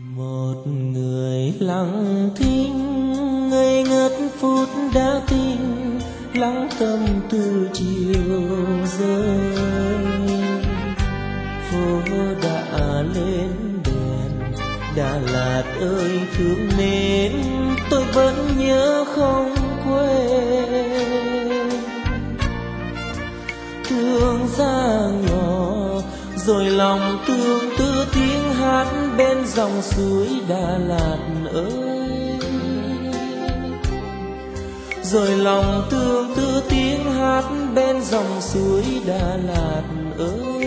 Một người lặng thinh ngây ngất phút đã tin, lắng tâm tư chiều rơi. Phố đã lên đèn, Đà Lạt ơi thương mến, tôi vẫn nhớ không quên. Thương ra nhỏ rồi lòng tương tư tiếng hát bên dòng suối Đà Lạt ơi. Rồi lòng tương tư tiếng hát bên dòng suối Đà Lạt ơi.